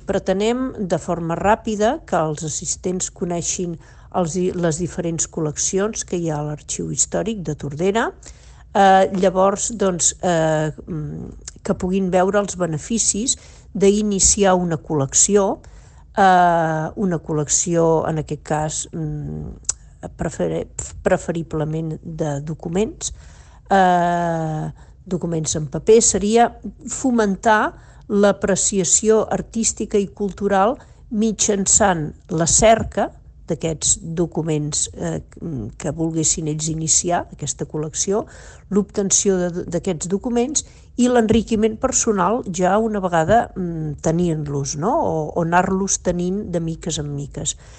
pretenem de forma ràpida que els assistents coneixin les diferents col·leccions que hi ha a l'Arxiu Històric de Tordera, llavors que puguin veure els beneficis d'iniciar una col·lecció, en aquest cas preferiblement de documents, documents en paper. Seria fomentar l'apreciació artística i cultural mitjançant la cerca d'aquests documents que volguessin ells iniciar, aquesta col·lecció, l'obtenció d'aquests documents i l'enriquiment personal ja una vegada tenint-los, no? O anar-los tenint de miques en miques.